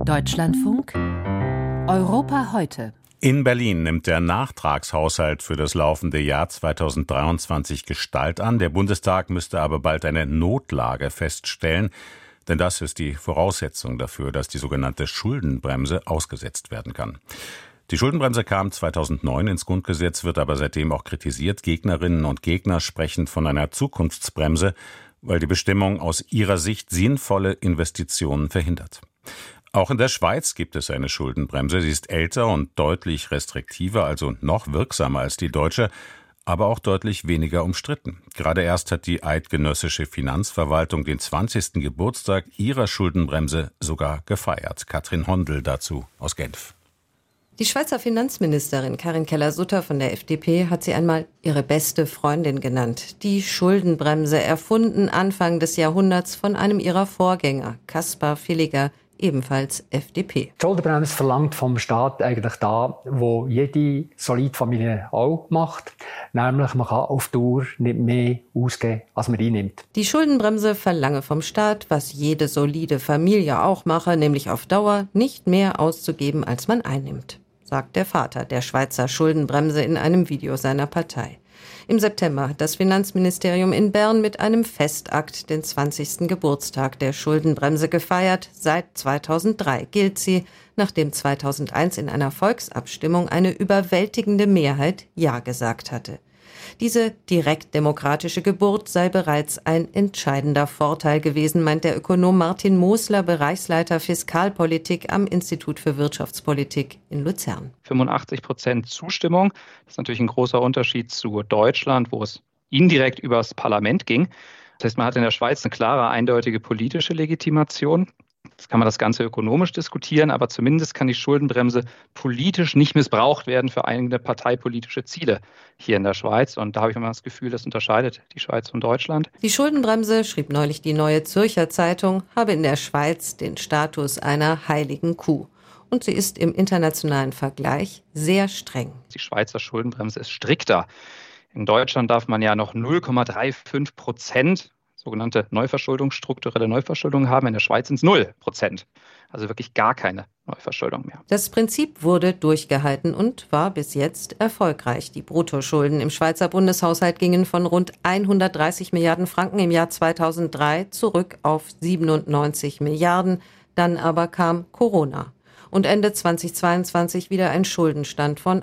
Deutschlandfunk Europa heute. In Berlin nimmt der Nachtragshaushalt für das laufende Jahr 2023 Gestalt an. Der Bundestag müsste aber bald eine Notlage feststellen, denn das ist die Voraussetzung dafür, dass die sogenannte Schuldenbremse ausgesetzt werden kann. Die Schuldenbremse kam 2009 ins Grundgesetz, wird aber seitdem auch kritisiert. Gegnerinnen und Gegner sprechen von einer Zukunftsbremse, weil die Bestimmung aus ihrer Sicht sinnvolle Investitionen verhindert. Auch in der Schweiz gibt es eine Schuldenbremse. Sie ist älter und deutlich restriktiver, also noch wirksamer als die deutsche, aber auch deutlich weniger umstritten. Gerade erst hat die eidgenössische Finanzverwaltung den 20. Geburtstag ihrer Schuldenbremse sogar gefeiert. Katrin Hondel dazu aus Genf. Die Schweizer Finanzministerin Karin Keller-Sutter von der FDP hat sie einmal ihre beste Freundin genannt. Die Schuldenbremse, erfunden Anfang des Jahrhunderts von einem ihrer Vorgänger, Kaspar Villiger, ebenfalls FDP. Die Schuldenbremse verlangt vom Staat eigentlich da, wo jede solide Familie auch macht. Nämlich, man kann auf Dauer nicht mehr ausgeben, als man einnimmt. Die Schuldenbremse verlange vom Staat, was jede solide Familie auch mache, nämlich auf Dauer nicht mehr auszugeben, als man einnimmt, sagt der Vater der Schweizer Schuldenbremse in einem Video seiner Partei. Im September hat das Finanzministerium in Bern mit einem Festakt den 20. Geburtstag der Schuldenbremse gefeiert. Seit 2003 gilt sie, nachdem 2001 in einer Volksabstimmung eine überwältigende Mehrheit Ja gesagt hatte. Diese direktdemokratische Geburt sei bereits ein entscheidender Vorteil gewesen, meint der Ökonom Martin Mosler, Bereichsleiter Fiskalpolitik am Institut für Wirtschaftspolitik in Luzern. 85% Zustimmung, das ist natürlich ein großer Unterschied zu Deutschland, wo es indirekt übers Parlament ging. Das heißt, man hat in der Schweiz eine klare, eindeutige politische Legitimation. Jetzt kann man das Ganze ökonomisch diskutieren, aber zumindest kann die Schuldenbremse politisch nicht missbraucht werden für eigene parteipolitische Ziele hier in der Schweiz. Und da habe ich immer das Gefühl, das unterscheidet die Schweiz von Deutschland. Die Schuldenbremse, schrieb neulich die Neue Zürcher Zeitung, habe in der Schweiz den Status einer heiligen Kuh. Und sie ist im internationalen Vergleich sehr streng. Die Schweizer Schuldenbremse ist strikter. In Deutschland darf man ja noch 0,35% sogenannte Neuverschuldung, strukturelle Neuverschuldung haben. In der Schweiz sind es 0%. Also wirklich gar keine Neuverschuldung mehr. Das Prinzip wurde durchgehalten und war bis jetzt erfolgreich. Die Bruttoschulden im Schweizer Bundeshaushalt gingen von rund 130 Milliarden Franken im Jahr 2003 zurück auf 97 Milliarden. Dann aber kam Corona. Und Ende 2022 wieder ein Schuldenstand von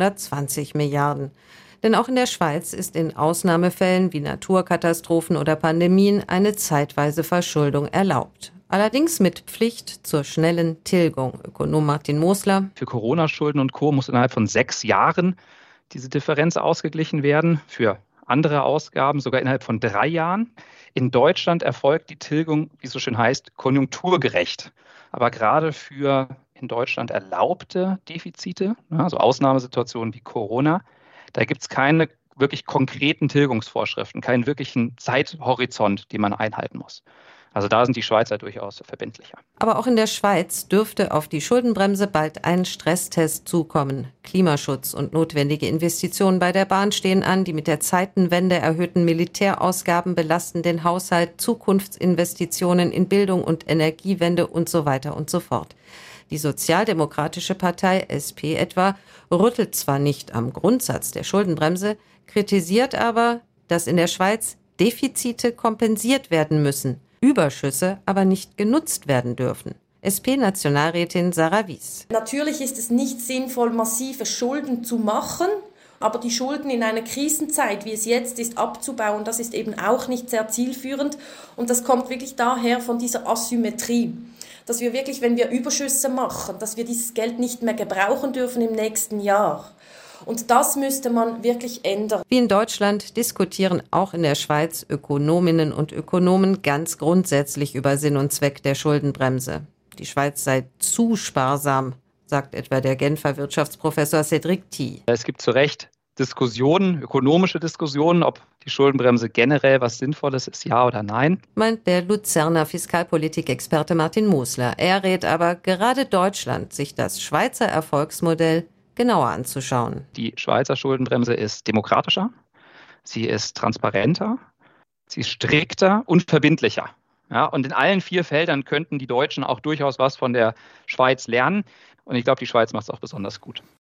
120 Milliarden. Denn auch in der Schweiz ist in Ausnahmefällen wie Naturkatastrophen oder Pandemien eine zeitweise Verschuldung erlaubt. Allerdings mit Pflicht zur schnellen Tilgung. Ökonom Martin Mosler. Für Corona-Schulden und Co. muss innerhalb von 6 Jahren diese Differenz ausgeglichen werden. Für andere Ausgaben sogar innerhalb von 3 Jahren. In Deutschland erfolgt die Tilgung, wie es so schön heißt, konjunkturgerecht. Aber gerade für in Deutschland erlaubte Defizite, also Ausnahmesituationen wie Corona, da gibt es keine wirklich konkreten Tilgungsvorschriften, keinen wirklichen Zeithorizont, den man einhalten muss. Also da sind die Schweizer durchaus verbindlicher. Aber auch in der Schweiz dürfte auf die Schuldenbremse bald ein Stresstest zukommen. Klimaschutz und notwendige Investitionen bei der Bahn stehen an. Die mit der Zeitenwende erhöhten Militärausgaben belasten den Haushalt, Zukunftsinvestitionen in Bildung und Energiewende und so weiter und so fort. Die Sozialdemokratische Partei, SP etwa, rüttelt zwar nicht am Grundsatz der Schuldenbremse, kritisiert aber, dass in der Schweiz Defizite kompensiert werden müssen, Überschüsse aber nicht genutzt werden dürfen. SP-Nationalrätin Sarah Wies. Natürlich ist es nicht sinnvoll, massive Schulden zu machen, aber die Schulden in einer Krisenzeit, wie es jetzt ist, abzubauen, das ist eben auch nicht sehr zielführend. Und das kommt wirklich daher von dieser Asymmetrie, dass wir wirklich, wenn wir Überschüsse machen, dass wir dieses Geld nicht mehr gebrauchen dürfen im nächsten Jahr. Und das müsste man wirklich ändern. Wie in Deutschland diskutieren auch in der Schweiz Ökonominnen und Ökonomen ganz grundsätzlich über Sinn und Zweck der Schuldenbremse. Die Schweiz sei zu sparsam, sagt etwa der Genfer Wirtschaftsprofessor Cédric Ty. Es gibt zu Recht Diskussionen, ökonomische Diskussionen, ob die Schuldenbremse generell was Sinnvolles ist, ja oder nein. Meint der Luzerner Fiskalpolitik-Experte Martin Mosler. Er rät aber gerade Deutschland, sich das Schweizer Erfolgsmodell genauer anzuschauen. Die Schweizer Schuldenbremse ist demokratischer, sie ist transparenter, sie ist strikter und verbindlicher. Ja, und in allen 4 Feldern könnten die Deutschen auch durchaus was von der Schweiz lernen. Und ich glaube, die Schweiz macht es auch besonders gut.